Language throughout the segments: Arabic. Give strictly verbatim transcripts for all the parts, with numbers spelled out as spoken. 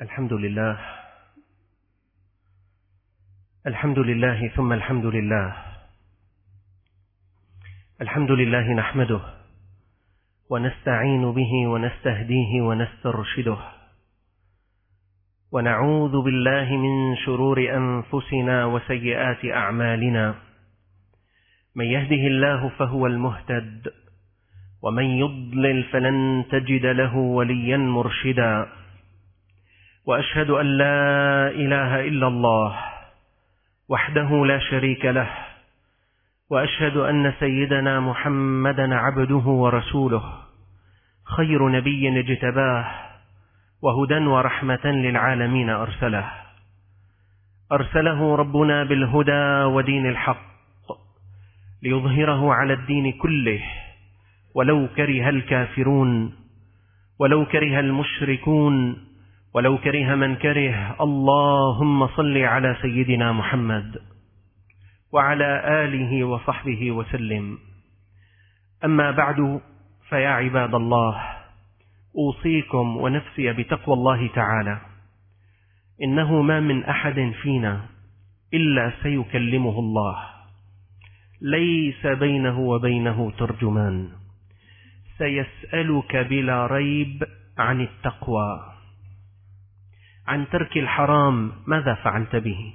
الحمد لله الحمد لله ثم الحمد لله الحمد لله نحمده ونستعين به ونستهديه ونسترشده ونعوذ بالله من شرور أنفسنا وسيئات أعمالنا. من يهده الله فهو المهتد ومن يضلل فلن تجد له وليا مرشدا. وأشهد أن لا إله إلا الله وحده لا شريك له، وأشهد أن سيدنا محمدا عبده ورسوله، خير نبي اجتباه وهدى ورحمة للعالمين أرسله أرسله ربنا بالهدى ودين الحق ليظهره على الدين كله ولو كره الكافرون ولو كره المشركون ولو كره من كره. اللهم صل على سيدنا محمد وعلى آله وصحبه وسلم. أما بعد، فيا عباد الله، أوصيكم ونفسي بتقوى الله تعالى. إنه ما من أحد فينا إلا سيكلمه الله، ليس بينه وبينه ترجمان. سيسألك بلا ريب عن التقوى، عن ترك الحرام ماذا فعلت به،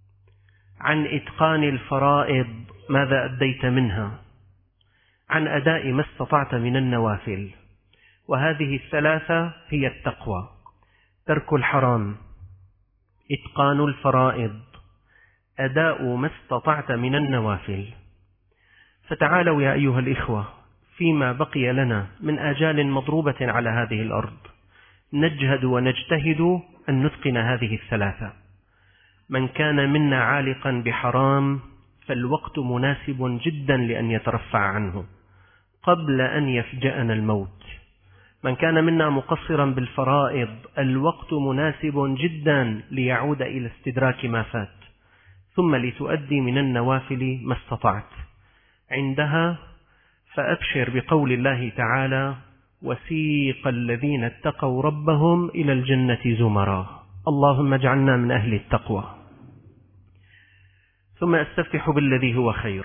عن إتقان الفرائض ماذا أديت منها، عن أداء ما استطعت من النوافل. وهذه الثلاثة هي التقوى: ترك الحرام، إتقان الفرائض، أداء ما استطعت من النوافل. فتعالوا يا أيها الإخوة، فيما بقي لنا من آجال مضروبة على هذه الأرض نجهد ونجتهد أن نتقن هذه الثلاثة. من كان منا عالقا بحرام فالوقت مناسب جدا لأن يترفع عنه قبل أن يفجأنا الموت. من كان منا مقصرا بالفرائض الوقت مناسب جدا ليعود إلى استدراك ما فات، ثم لتؤدي من النوافل ما استطعت. عندها فأبشر بقول الله تعالى: وسيق الذين اتقوا ربهم إلى الجنة زمرا. اللهم اجعلنا من أهل التقوى. ثم أستفتح بالذي هو خير.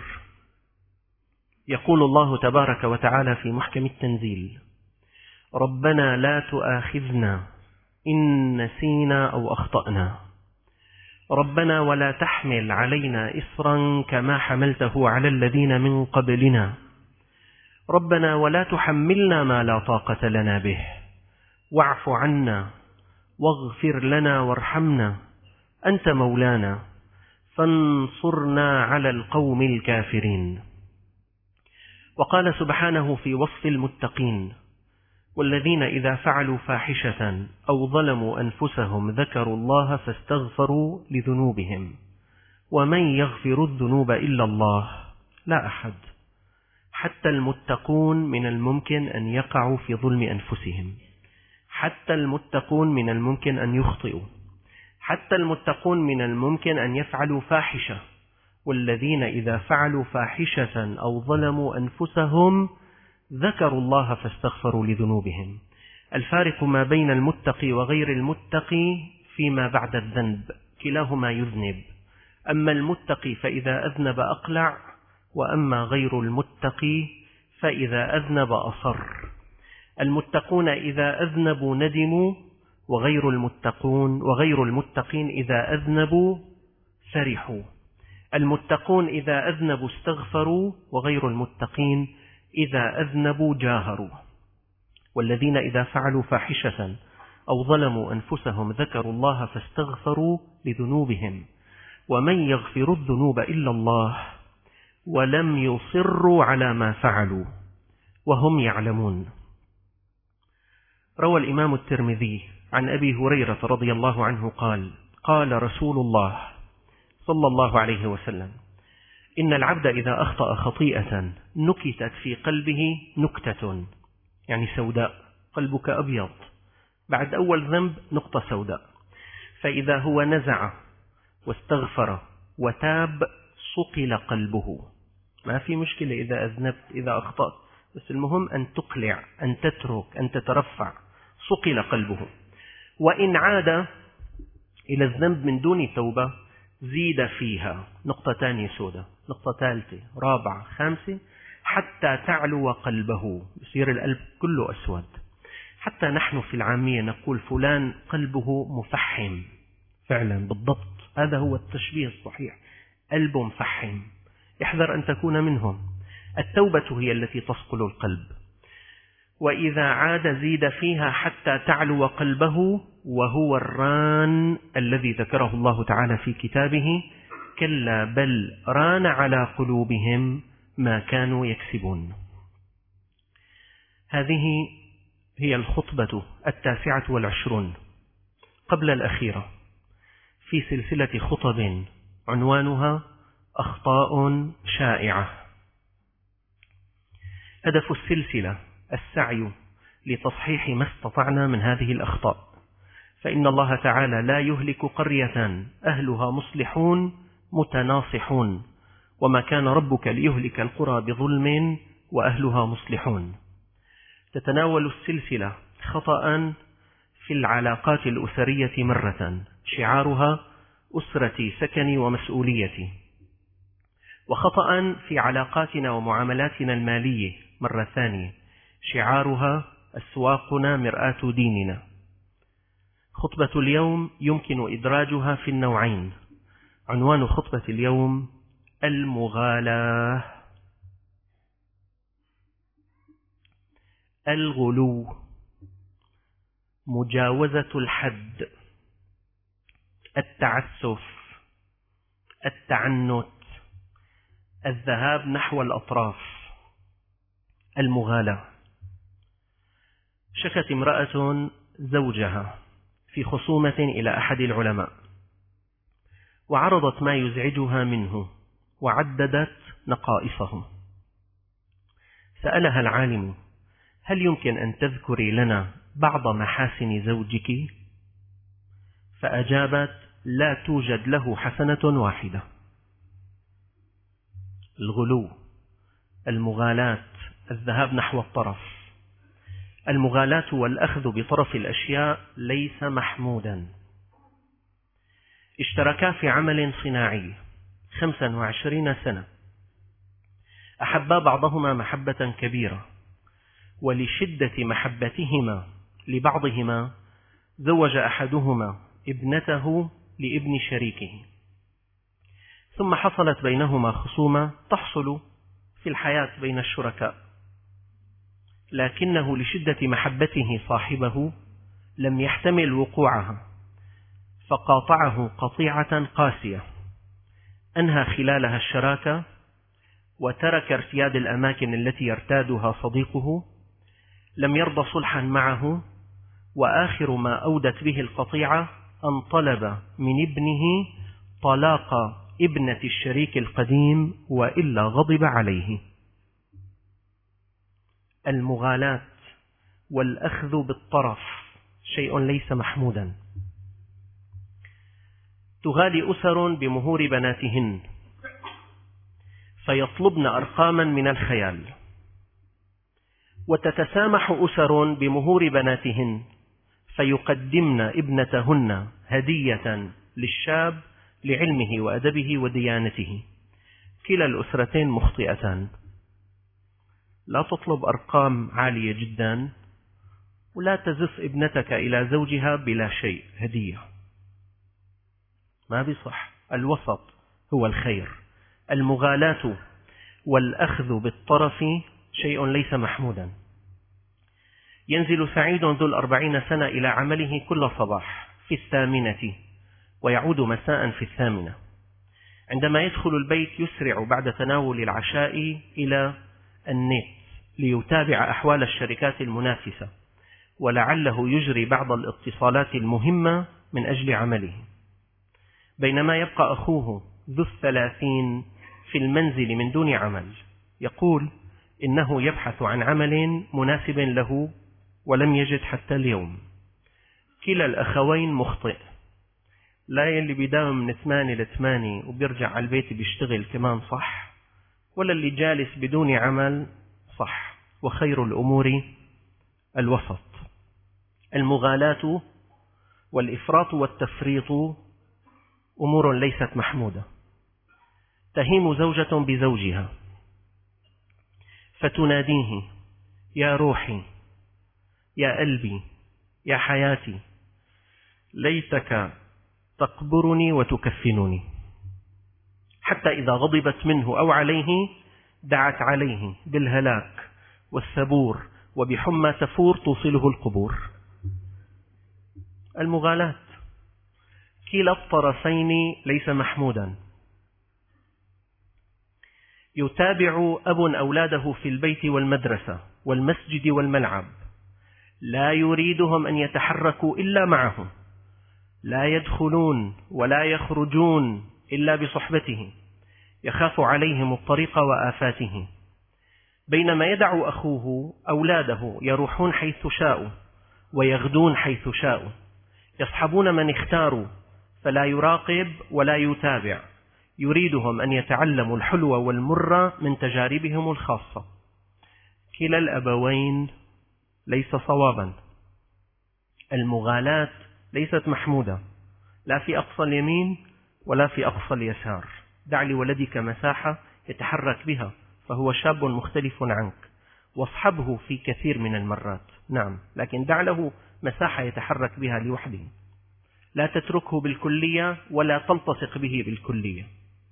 يقول الله تبارك وتعالى في محكم التنزيل: ربنا لا تؤاخذنا إن نسينا أو أخطأنا، ربنا ولا تحمل علينا إصرا كما حملته على الذين من قبلنا، ربنا ولا تحملنا ما لا طاقة لنا به، واعف عنا واغفر لنا وارحمنا، أنت مولانا فانصرنا على القوم الكافرين. وقال سبحانه في وصف المتقين: والذين إذا فعلوا فاحشة أو ظلموا أنفسهم ذكروا الله فاستغفروا لذنوبهم ومن يغفر الذنوب إلا الله لا أحد. حتى المتقون من الممكن أن يقعوا في ظلم أنفسهم، حتى المتقون من الممكن أن يخطئوا، حتى المتقون من الممكن أن يفعلوا فاحشة. والذين إذا فعلوا فاحشة أو ظلموا أنفسهم ذكروا الله فاستغفروا لذنوبهم. الفارق ما بين المتقي وغير المتقي فيما بعد الذنب، كلاهما يذنب. أما المتقي فإذا أذنب أقلع، وأما غير المتقي فإذا أذنب أصر. المتقون إذا أذنبوا ندموا، وغير المتقون وغير المتقين إذا أذنبوا فرحوا. المتقون إذا أذنبوا استغفروا، وغير المتقين إذا أذنبوا جاهروا. والذين إذا فعلوا فاحشة أو ظلموا أنفسهم ذكروا الله فاستغفروا لذنوبهم ومن يغفر الذنوب إلا الله ولم يصروا على ما فعلوا وهم يعلمون. روى الإمام الترمذي عن أبي هريرة رضي الله عنه قال: قال رسول الله صلى الله عليه وسلم: إن العبد إذا أخطأ خطيئة نكتت في قلبه نكتة، يعني سوداء، قلبك أبيض، بعد أول ذنب نقطة سوداء، فإذا هو نزع واستغفر وتاب صقل قلبه. ما في مشكلة إذا أذنبت، إذا أخطأت، بس المهم أن تقلع، أن تترك، أن تترفع. صقل قلبه. وإن عاد إلى الذنب من دون توبة زيد فيها. نقطة ثانية سودة، نقطة ثالثة، رابعة، خامسة، حتى تعلو قلبه، يصير القلب كله أسود. حتى نحن في العامية نقول فلان قلبه مفحم، فعلا بالضبط هذا هو التشبيه الصحيح، قلبه مفحم. احذر أن تكون منهم. التوبة هي التي تصقل القلب. وإذا عاد زيد فيها حتى تعلو قلبه، وهو الران الذي ذكره الله تعالى في كتابه: كلا بل ران على قلوبهم ما كانوا يكسبون. هذه هي الخطبة التاسعة والعشرون قبل الأخيرة في سلسلة خطب عنوانها أخطاء شائعة. هدف السلسلة السعي لتصحيح ما استطعنا من هذه الأخطاء، فإن الله تعالى لا يهلك قرية أهلها مصلحون متناصحون، وما كان ربك ليهلك القرى بظلم وأهلها مصلحون. تتناول السلسلة خطأ في العلاقات الأسرية مرة، شعارها أسرتي سكني ومسؤوليتي، وخطأ في علاقاتنا ومعاملاتنا المالية مرة ثانية، شعارها أسواقنا مرآة ديننا. خطبة اليوم يمكن إدراجها في النوعين. عنوان خطبة اليوم: المغالاة، الغلو، مجاوزة الحد، التعسف، التعنت، الذهاب نحو الأطراف. المغالاة. شكت امرأة زوجها في خصومة إلى أحد العلماء، وعرضت ما يزعجها منه وعددت نقائصه. سألها العالم: هل يمكن أن تذكري لنا بعض محاسن زوجك؟ فأجابت: لا توجد له حسنة واحدة. الغلو، المغالاة، الذهاب نحو الطرف. المغالاة والأخذ بطرف الأشياء ليس محمودا. اشتركا في عمل صناعي خمسا وعشرين سنة، أحبا بعضهما محبة كبيرة، ولشدة محبتهما لبعضهما زوج أحدهما ابنته لابن شريكه، ثم حصلت بينهما خصومة تحصل في الحياة بين الشركاء، لكنه لشدة محبته صاحبه لم يحتمل وقوعها، فقاطعه قطيعة قاسية، أنهى خلالها الشراكة وترك ارتياد الأماكن التي يرتادها صديقه، لم يرضى صلحا معه، وآخر ما أودت به القطيعة أن طلب من ابنه طلاق ابنة الشريك القديم، وإلا غضب عليه. المغالاة والأخذ بالطرف شيء ليس محمودا. تغالي أسر بمهور بناتهن فيطلبن أرقاما من الخيال، وتتسامح أسر بمهور بناتهن فيقدمن ابنتهن هدية للشاب لعلمه وأدبه وديانته. كلا الأسرتين مخطئتان. لا تطلب أرقام عالية جدا، ولا تزف ابنتك إلى زوجها بلا شيء هدية، ما بيصح. الوسط هو الخير. المغالاة والأخذ بالطرف شيء ليس محمودا. ينزل سعيد ذو الأربعين سنة إلى عمله كل صباح في الثامنة، ويعود مساء في الثامنة. عندما يدخل البيت يسرع بعد تناول العشاء إلى النت ليتابع أحوال الشركات المنافسة، ولعله يجري بعض الاتصالات المهمة من أجل عمله، بينما يبقى أخوه ذو الثلاثين في المنزل من دون عمل، يقول إنه يبحث عن عمل مناسب له ولم يجد حتى اليوم. كلا الأخوين مخطئ. لا يلي بيداوم من ثمانية لثمانية وبيرجع على البيت بيشتغل كمان صح، ولا اللي جالس بدون عمل صح. وخير الأمور الوسط. المغالاة والإفراط والتفريط أمور ليست محمودة. تهيم زوجة بزوجها فتناديه: يا روحي، يا قلبي، يا حياتي، ليتك تقبرني وتكفنني، حتى إذا غضبت منه أو عليه دعت عليه بالهلاك والثبور وبحمى تفور توصله القبور. المغالاة كلا الطرفين ليس محمودا. يتابع أب أولاده في البيت والمدرسة والمسجد والملعب، لا يريدهم أن يتحركوا إلا معه، لا يدخلون ولا يخرجون إلا بصحبته، يخاف عليهم الطريق وآفاته، بينما يدع أخوه أولاده يروحون حيث شاءوا ويغدون حيث شاءوا، يصحبون من اختاروا، فلا يراقب ولا يتابع، يريدهم أن يتعلموا الحلو والمر من تجاربهم الخاصة. كلا الأبوين ليس صوابا. المغالاة ليست محمودة، لا في أقصى اليمين ولا في أقصى اليسار. دع لولدك مساحة يتحرك بها، فهو شاب مختلف عنك، واصحبه في كثير من المرات، نعم، لكن دع له مساحة يتحرك بها لوحده. لا تتركه بالكلية ولا تلتصق به بالكلية.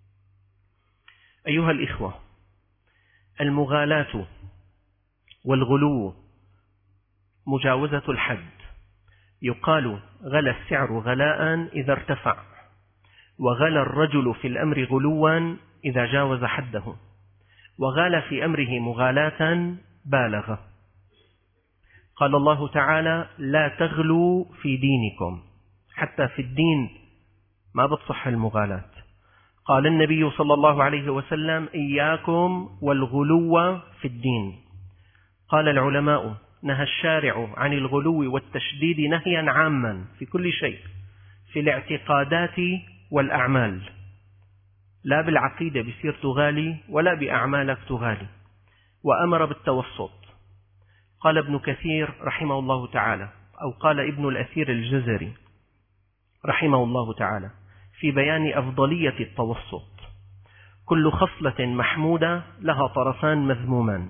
أيها الإخوة، المغالاة والغلو مجاوزة الحد. يقال: غلى السعر غلاء إذا ارتفع، وغلى الرجل في الأمر غلوا إذا جاوز حده، وغال في أمره مغالاة بالغ. قال الله تعالى: لا تغلوا في دينكم، حتى في الدين ما بتصح المغالاة. قال النبي صلى الله عليه وسلم: إياكم والغلو في الدين. قال العلماء: نهى الشارع عن الغلو والتشديد نهيا عاما في كل شيء، في الاعتقادات والأعمال، لا بالعقيدة بصير تغالي ولا بأعمالك تغالي، وأمر بالتوسط. قال ابن كثير رحمه الله تعالى، أو قال ابن الأثير الجزري رحمه الله تعالى في بيان أفضلية التوسط: كل خصلة محمودة لها طرفان مذمومان.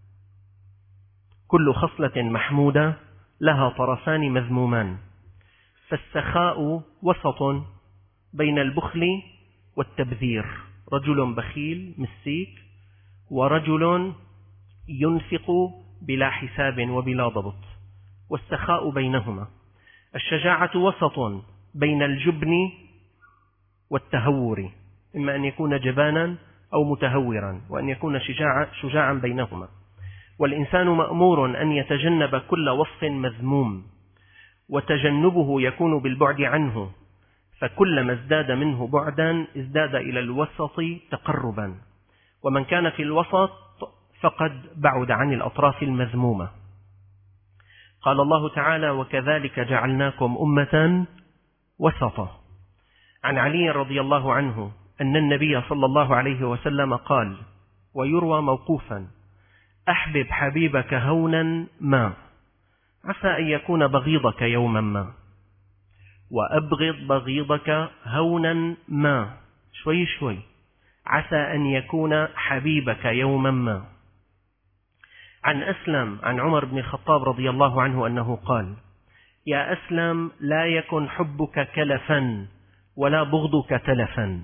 كل خصلة محمودة لها طرفان مذمومان، فالسخاء وسط بين البخل والتبذير، رجل بخيل مسيك ورجل ينفق بلا حساب وبلا ضبط، والسخاء بينهما. الشجاعة وسط بين الجبن والتهور، إما أن يكون جبانا أو متهورا، وأن يكون شجاعا, شجاعا بينهما. والإنسان مأمور أن يتجنب كل وصف مذموم، وتجنبه يكون بالبعد عنه، فكلما ازداد منه بعدا ازداد إلى الوسط تقربا، ومن كان في الوسط فقد بعد عن الأطراف المذمومة. قال الله تعالى: وكذلك جعلناكم أمة وسطا. عن علي رضي الله عنه أن النبي صلى الله عليه وسلم قال، ويروى موقوفا: أحبب حبيبك هونا ما، عسى أن يكون بغيضك يوما ما، وأبغض بغيضك هونا ما، شوي شوي، عسى أن يكون حبيبك يوما ما. عن أسلم عن عمر بن الخطاب رضي الله عنه أنه قال: يا أسلم، لا يكن حبك كلفا ولا بغضك تلفا.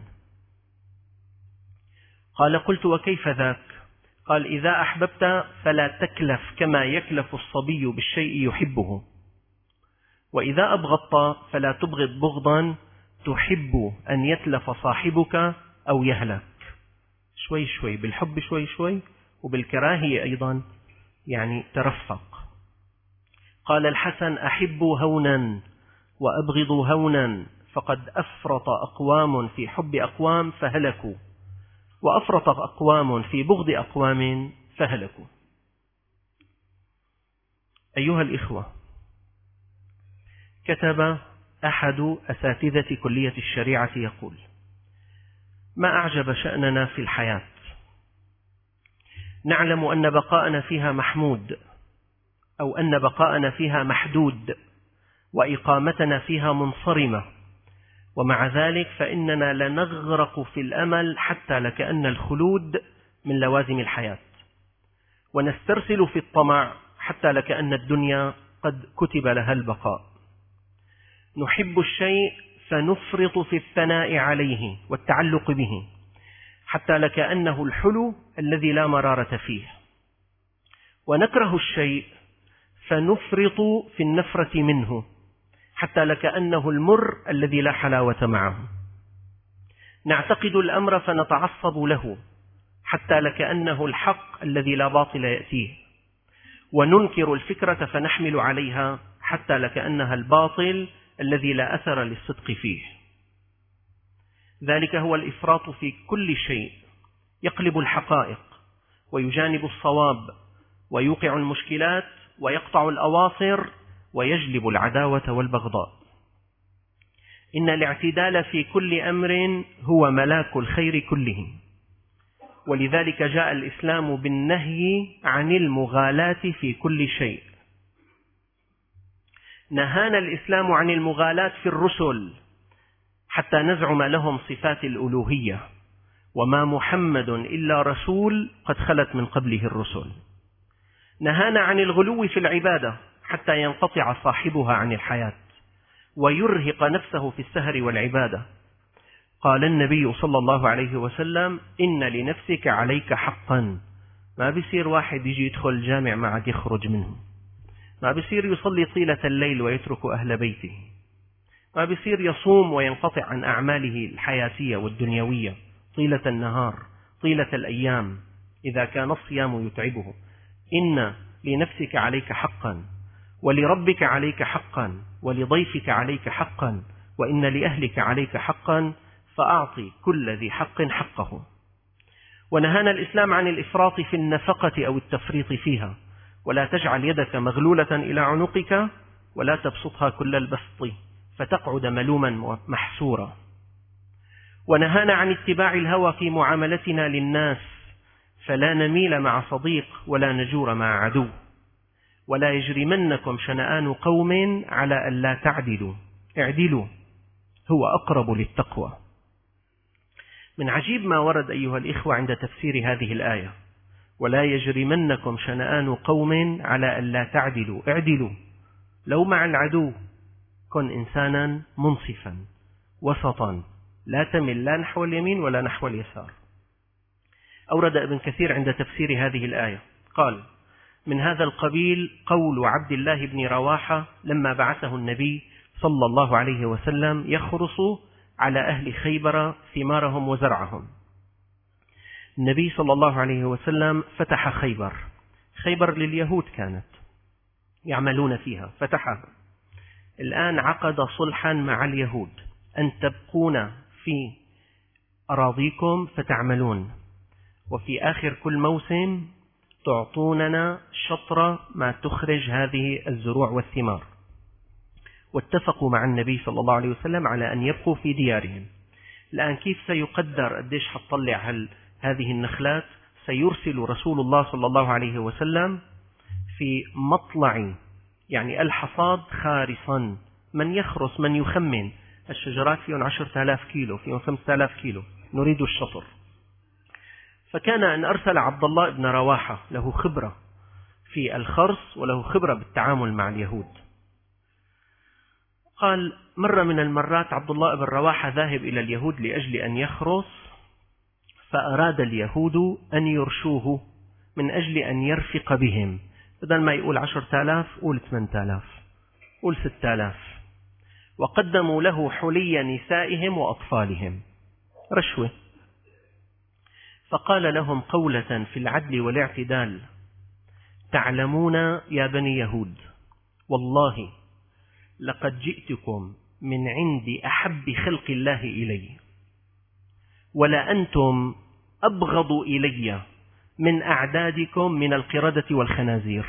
قال: قلت: وكيف ذاك؟ قال: إذا أحببت فلا تكلف كما يكلف الصبي بالشيء يحبه، وإذا أبغضت فلا تبغض بغضا تحب أن يتلف صاحبك أو يهلك. شوي شوي، بالحب شوي شوي، وبالكراهية أيضا يعني ترفق. قال الحسن: أحبوا هونا وأبغضوا هونا، فقد أفرط أقوام في حب أقوام فهلكوا، وأفرط أقوام في بغض أقوام فهلكوا. أيها الإخوة، كتب أحد أساتذة كلية الشريعة يقول: ما أعجب شأننا في الحياة، نعلم أن بقاءنا فيها محمود، أو أن بقاءنا فيها محدود، وإقامتنا فيها منصرمة، ومع ذلك فإننا لنغرق في الأمل حتى لكأن الخلود من لوازم الحياة، ونسترسل في الطمع حتى لكأن الدنيا قد كتب لها البقاء. نحب الشيء فنفرط في الثناء عليه والتعلق به حتى لكأنه الحلو الذي لا مرارة فيه، ونكره الشيء فنفرط في النفرة منه حتى لكأنه المر الذي لا حلاوة معه. نعتقد الأمر فنتعصب له حتى لكأنه الحق الذي لا باطل يأتيه، وننكر الفكرة فنحمل عليها حتى لكأنها الباطل الذي لا أثر للصدق فيه. ذلك هو الإفراط في كل شيء، يقلب الحقائق ويجانب الصواب ويوقع المشكلات ويقطع الأواصر ويجلب العداوة والبغضاء. إن الاعتدال في كل أمر هو ملاك الخير كله، ولذلك جاء الإسلام بالنهي عن المغالاة في كل شيء. نهانا الإسلام عن المغالاة في الرسل حتى نزعم لهم صفات الألوهية، وما محمد إلا رسول قد خلت من قبله الرسل. نهانا عن الغلو في العبادة حتى ينقطع صاحبها عن الحياة ويرهق نفسه في السهر والعبادة. قال النبي صلى الله عليه وسلم: إن لنفسك عليك حقا. ما بيصير واحد يجي يدخل الجامع معك يخرج منه، ما بيصير يصلي طيلة الليل ويترك أهل بيته، ما بيصير يصوم وينقطع عن أعماله الحياتية والدنيوية طيلة النهار طيلة الأيام إذا كان الصيام يتعبه. إن لنفسك عليك حقا، ولربك عليك حقا، ولضيفك عليك حقا، وإن لأهلك عليك حقا، فأعطي كل ذي حق حقه. ونهانا الإسلام عن الإفراط في النفقة أو التفريط فيها، ولا تجعل يدك مغلولة إلى عنقك ولا تبسطها كل البسط فتقعد ملوما محسورا. ونهانا عن اتباع الهوى في معاملتنا للناس، فلا نميل مع صديق ولا نجور مع عدو. ولا يجرمنكم شنآن قوم على أن لا تعدلوا، اعدلوا هو أقرب للتقوى. من عجيب ما ورد أيها الإخوة عند تفسير هذه الآية: ولا يجرمنكم شنآن قوم على أن لا تعدلوا، اعدلوا. لو مع العدو كن إنسانا منصفا وسطا، لا تمل لا نحو اليمين ولا نحو اليسار. أورد ابن كثير عند تفسير هذه الآية قال: من هذا القبيل قول عبد الله بن رواحة لما بعثه النبي صلى الله عليه وسلم يخرص على أهل خيبر ثمارهم وزرعهم. النبي صلى الله عليه وسلم فتح خيبر. خيبر لليهود كانت يعملون فيها، فتحها. الآن عقد صلحا مع اليهود أن تبقون في أراضيكم فتعملون، وفي آخر كل موسم تعطوننا شطر ما تخرج هذه الزروع والثمار. واتفقوا مع النبي صلى الله عليه وسلم على أن يبقوا في ديارهم. الآن كيف سيقدر قديش حتطلع هذه النخلات؟ سيرسل رسول الله صلى الله عليه وسلم في مطلع يعني الحصاد خارصا، من يخرص من يخمن الشجرات فيهم عشرة آلاف كيلو، فيهم خمسة آلاف كيلو، نريد الشطر. فكان أن أرسل عبد الله بن رواحة له خبرة في الخرص وله خبرة بالتعامل مع اليهود. قال: مرة من المرات عبد الله بن رواحة ذاهب إلى اليهود لأجل أن يخرص، فأراد اليهود أن يرشوه من أجل أن يرفق بهم، بدل ما يقول عشرة آلاف قول ثمانية آلاف قول ستة آلاف. وقدموا له حلي نسائهم وأطفالهم، رشوة. فقال لهم قولة في العدل والاعتدال: تعلمون يا بني يهود، والله لقد جئتكم من عند أحب خلق الله إلي، ولا أنتم أبغض إلي من أعدادكم من القردة والخنازير،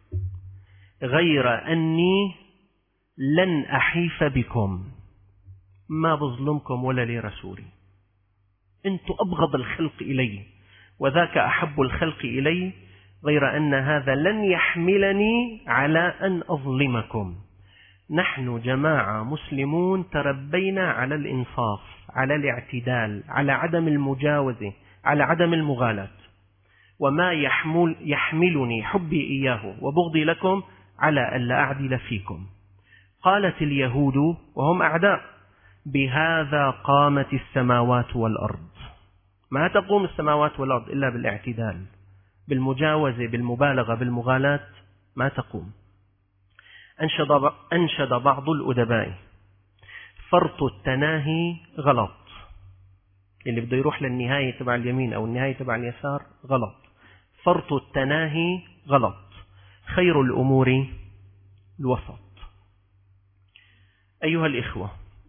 غير أني لن أحيف بكم، ما بظلمكم ولا لرسولي، أنتم أبغض الخلق إلي وذاك أحب الخلق إلي، غير أن هذا لن يحملني على أن أظلمكم. نحن جماعة مسلمون تربينا على الإنصاف، على الاعتدال، على عدم المجاوزة، على عدم المغالاة، وما يحمل يحملني حبي إياه وبغضي لكم على ألا أعدل فيكم. قالت اليهود وهم أعداء: بهذا قامت السماوات والأرض. ما تقوم السماوات والأرض إلا بالاعتدال، بالمجاوزة، بالمبالغة، بالمغالاة ما تقوم. أنشد أنشد بعض الأدباء: فرط التناهي غلط، اللي بده يروح للنهاية تبع اليمين أو النهاية تبع اليسار غلط. فرط التناهي غلط، خير الأمور الوسط. أيها الإخوة،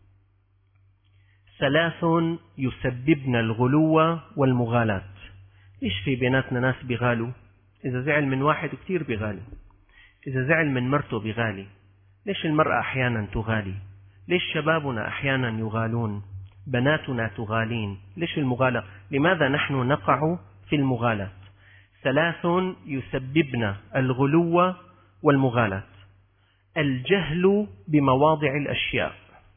ثلاث يسببن الغلو والمغالاة. ليش في بيناتنا ناس بيغالوا؟ إذا زعل من واحد كتير بيغالي، إذا زعل من مرته بيغالي. ليش المرأة أحيانا تغالي؟ ليش شبابنا أحيانا يغالون؟ بناتنا تغالين. ليش المغالاة؟ لماذا نحن نقع في المغالاة؟ ثلاث يسببن الغلو والمغالاة: الجهل بمواضع الأشياء،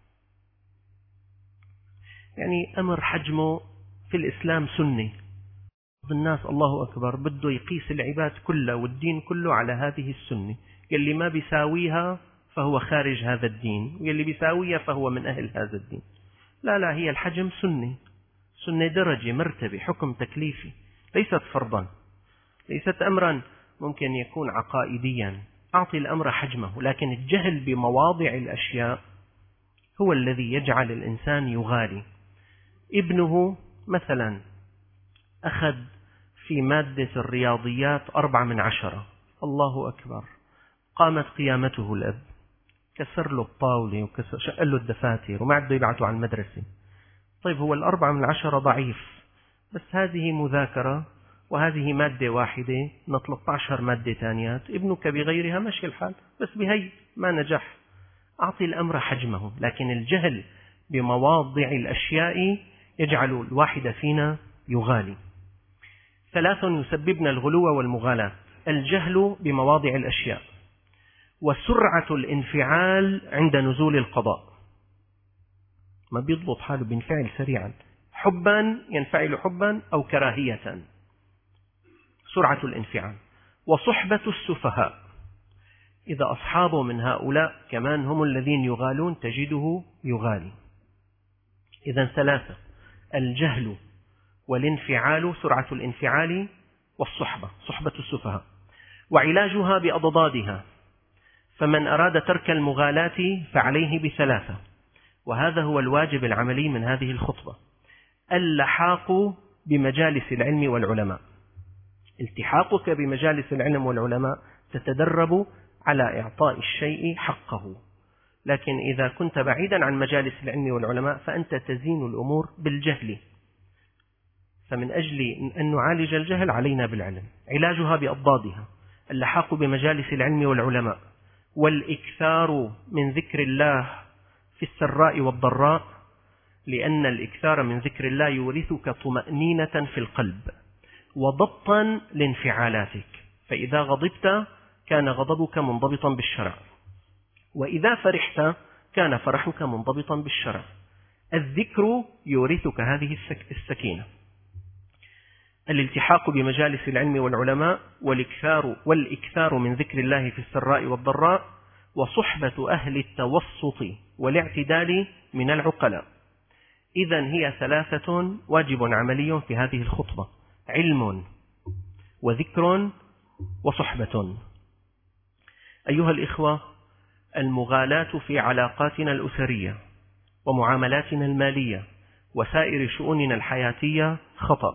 يعني أمر حجمه في الإسلام سني، الناس الله أكبر بده يقيس العباد كله والدين كله على هذه السنة، يلي ما بيساويها فهو خارج هذا الدين، ويلي بيساويها فهو من أهل هذا الدين. لا لا، هي الحجم سني، سنة درجة، مرتبة، حكم تكليفي، ليست فرضا، ليست أمرا ممكن يكون عقائديا. أعطي الأمر حجمه، لكن الجهل بمواضع الأشياء هو الذي يجعل الإنسان يغالي. ابنه مثلا أخذ في مادة الرياضيات أربعة من عشرة، الله أكبر، قامت قيامته الأب، كسر له الطاولة وكسر شق له الدفاتر وما عده يبعثه على المدرسة. طيب هو الأربعة من عشرة ضعيف، بس هذه مذاكرة وهذه مادة واحدة من ثلاثة عشر مادة ثانيات، ابنك بغيرها ماشي الحال، بس بهي ما نجح. أعطي الأمر حجمه، لكن الجهل بمواضع الأشياء يجعل الواحد فينا يغالي. ثلاث يسببن الغلو والمغالاة: الجهل بمواضع الأشياء، وسرعة الانفعال عند نزول القضاء، ما بيضبط حاله بينفعل سريعا، حبا ينفعل حبا أو كراهية، سرعة الانفعال. وصحبة السفهاء، إذا أصحابه من هؤلاء كمان هم الذين يغالون تجده يغالي. إذن ثلاثة: الجهل والانفعال، سرعة الانفعال، والصحبة، صحبة السفهاء. وعلاجها بأضدادها، فمن أراد ترك المغالاة فعليه بثلاثة، وهذا هو الواجب العملي من هذه الخطبة: اللحاق بمجالس العلم والعلماء. التحاقك بمجالس العلم والعلماء تتدرب على إعطاء الشيء حقه، لكن إذا كنت بعيدا عن مجالس العلم والعلماء فأنت تزين الأمور بالجهل. فمن أجل أن نعالج الجهل علينا بالعلم. علاجها بأضدادها: اللحاق بمجالس العلم والعلماء، والإكثار من ذكر الله في السراء والضراء، لأن الإكثار من ذكر الله يورثك طمأنينة في القلب وضبطا لانفعالاتك، فإذا غضبت كان غضبك منضبطا بالشرع، وإذا فرحت كان فرحك منضبطا بالشرع. الذكر يورثك هذه السكينة. الالتحاق بمجالس العلم والعلماء، والإكثار, والإكثار من ذكر الله في السراء والضراء، وصحبة أهل التوسط والاعتدال من العقلاء. إذن هي ثلاثة واجب عملي في هذه الخطبة: علم وذكر وصحبة. أيها الإخوة، المغالاة في علاقاتنا الأسرية ومعاملاتنا المالية وسائر شؤوننا الحياتية خطأ،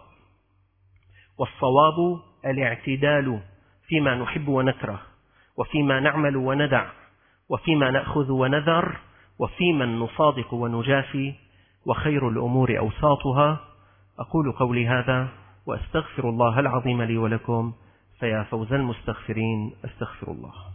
والصواب الاعتدال فيما نحب ونكره، وفيما نعمل وندع، وفيما نأخذ ونذر، وفيما نصادق ونجافي، وخير الأمور أوساطها. أقول قولي هذا وأستغفر الله العظيم لي ولكم، فيا فوز المستغفرين، أستغفر الله.